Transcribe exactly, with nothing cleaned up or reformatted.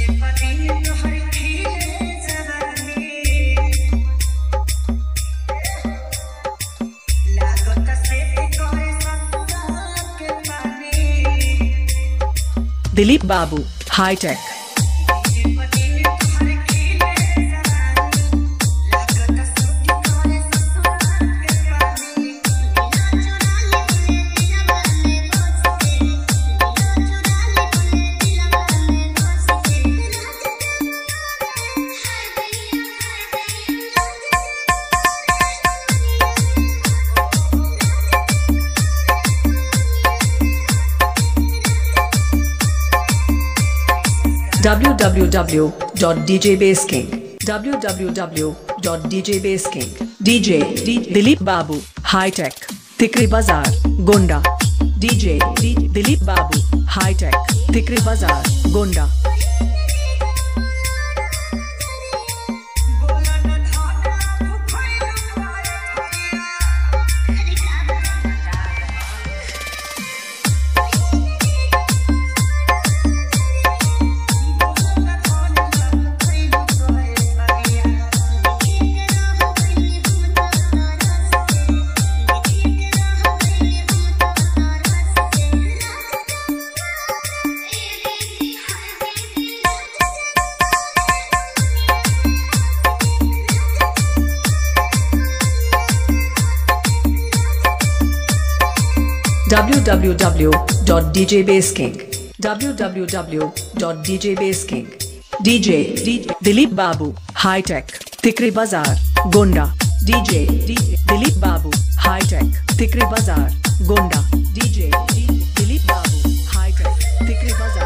Dilip Babu hitech. w w w dot d j bass king w w w dot d j bass king D J Dilip Babu hitech तिकरी बाजार Gonda D J Dilip Babu hitech तिकरी बाजार Gonda. w w w dot d j bass king w w w dot d j bass king D J Dilip Babu hitech तिकरी बाजार Gonda D J Dilip Babu hitech तिकरी बाजार Gonda D J Dilip Babu hitech तिकरी बाजार।